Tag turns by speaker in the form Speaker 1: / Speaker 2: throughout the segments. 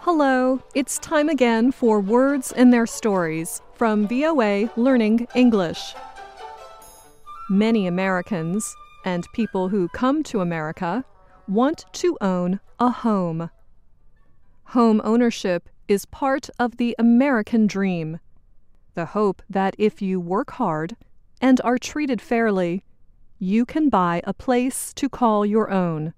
Speaker 1: Hello, it's time again for Words and Their Stories from VOA Learning English. Many Americans, and people who come to America, want to own a home. Home ownership is part of the American dream, the hope that if you work hard and are treated fairly, you can buy a place to call your own.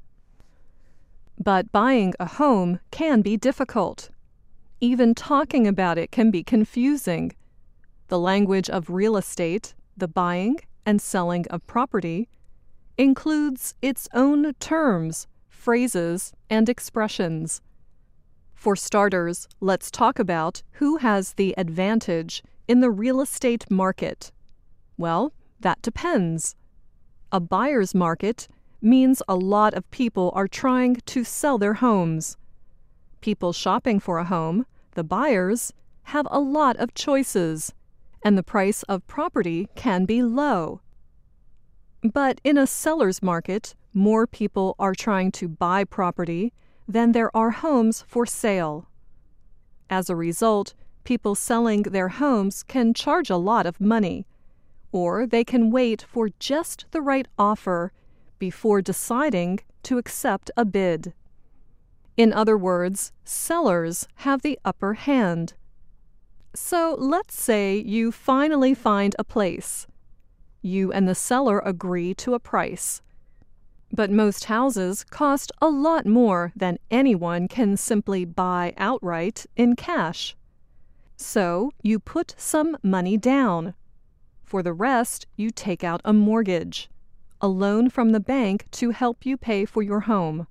Speaker 1: But buying a home can be difficult. Even talking about it can be confusing. The language of real estate, the buying and selling of property, includes its own terms, phrases, and expressions. For starters, let's talk about who has the advantage in the real estate market. Well, that depends. A buyer's market means a lot of people are trying to sell their homes. People shopping for a home, the buyers, have a lot of choices, and the price of property can be low. But in a seller's market, more people are trying to buy property than there are homes for sale. As a result, people selling their homes can charge a lot of money, or they can wait for just the right offer before deciding to accept a bid. In other words, sellers have the upper hand. So let's say you finally find a place. You and the seller agree to a price. But most houses cost a lot more than anyone can simply buy outright in cash. So you put some money down. For the rest, you take out a mortgage, a loan from the bank to help you pay for your home.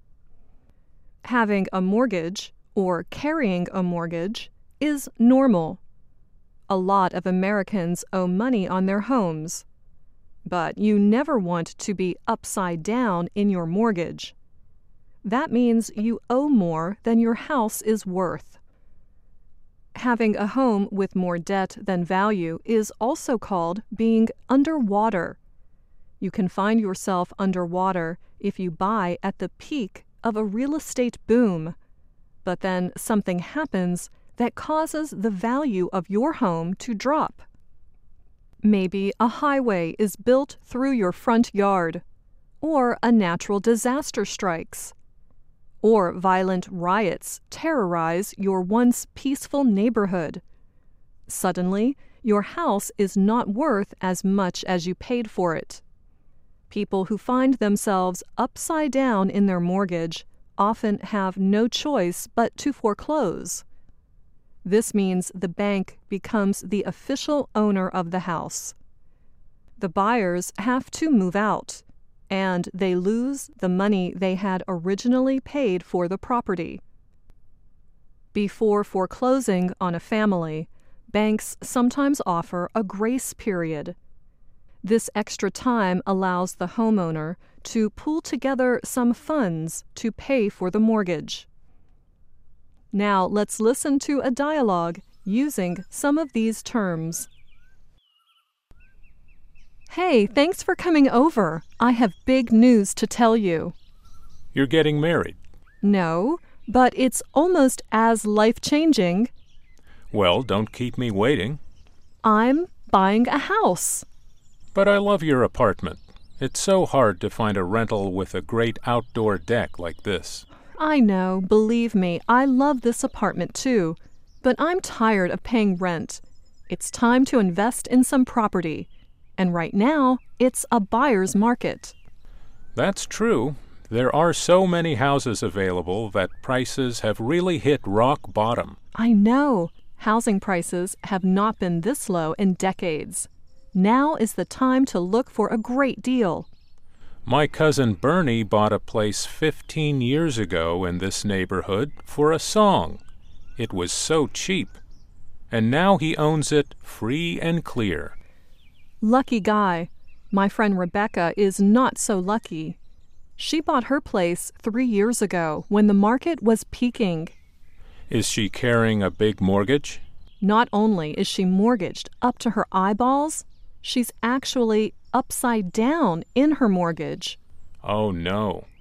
Speaker 1: Having a mortgage, or carrying a mortgage, is normal. A lot of Americans owe money on their homes. But you never want to be upside down in your mortgage. That means you owe more than your house is worth. Having a home with more debt than value is also called being underwater. You can find yourself underwater if you buy at the peak of a real estate boom, but then something happens that causes the value of your home to drop. Maybe a highway is built through your front yard, or a natural disaster strikes, or violent riots terrorize your once peaceful neighborhood. Suddenly, your house is not worth as much as you paid for it. People who find themselves upside down in their mortgage often have no choice but to foreclose. This means the bank becomes the official owner of the house. The buyers have to move out, and they lose the money they had originally paid for the property. Before foreclosing on a family, banks sometimes offer a grace period. This extra time allows the homeowner to pool together some funds to pay for the mortgage. Now let's listen to a dialogue using some of these terms. Hey, thanks for coming over. I have big news to tell you.
Speaker 2: You're getting married.
Speaker 1: No, but it's almost as life-changing.
Speaker 2: Well, don't keep me waiting.
Speaker 1: I'm buying a house.
Speaker 2: But I love your apartment. It's so hard to find a rental with a great outdoor deck like this.
Speaker 1: I know, believe me, I love this apartment too. But I'm tired of paying rent. It's time to invest in some property. And right now, it's a buyer's market.
Speaker 2: That's true. There are so many houses available that prices have really hit rock bottom.
Speaker 1: I know. Housing prices have not been this low in decades. Now is the time to look for a great deal.
Speaker 2: My cousin Bernie bought a place 15 years ago in this neighborhood for a song. It was so cheap. And now he owns it free and clear.
Speaker 1: Lucky guy. My friend Rebecca is not so lucky. She bought her place 3 years ago when the market was peaking.
Speaker 2: Is she carrying a big mortgage?
Speaker 1: Not only is she mortgaged up to her eyeballs, she's actually upside down in her mortgage.
Speaker 2: Oh no.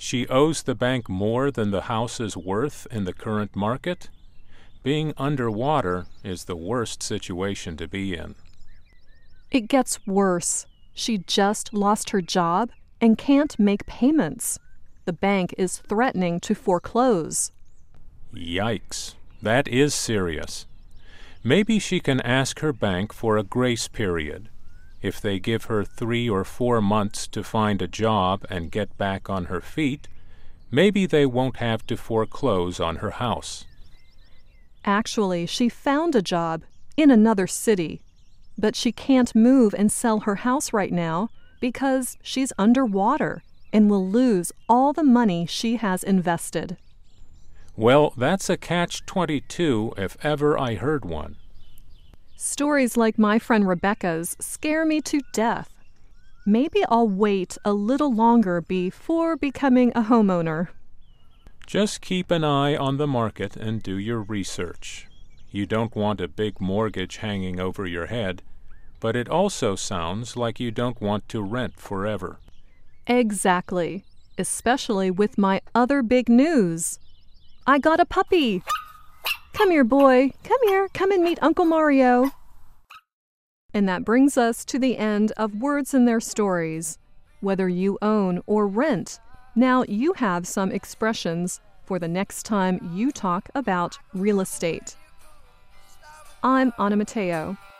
Speaker 2: She owes the bank more than the house is worth in the current market? Being underwater is the worst situation to be in.
Speaker 1: It gets worse. She just lost her job and can't make payments. The bank is threatening to foreclose.
Speaker 2: Yikes, that is serious. Maybe she can ask her bank for a grace period. If they give her 3 or 4 months to find a job and get back on her feet, maybe they won't have to foreclose on her house.
Speaker 1: Actually, she found a job in another city, but she can't move and sell her house right now because she's underwater and will lose all the money she has invested.
Speaker 2: Well, that's a catch-22 if ever I heard one.
Speaker 1: Stories like my friend Rebecca's scare me to death. Maybe I'll wait a little longer before becoming a homeowner.
Speaker 2: Just keep an eye on the market and do your research. You don't want a big mortgage hanging over your head, but it also sounds like you don't want to rent forever.
Speaker 1: Exactly, especially with my other big news. I got a puppy. Come here, boy. Come here. Come and meet Uncle Mario. And that brings us to the end of Words and Their Stories. Whether you own or rent, now you have some expressions for the next time you talk about real estate. I'm Anna Mateo.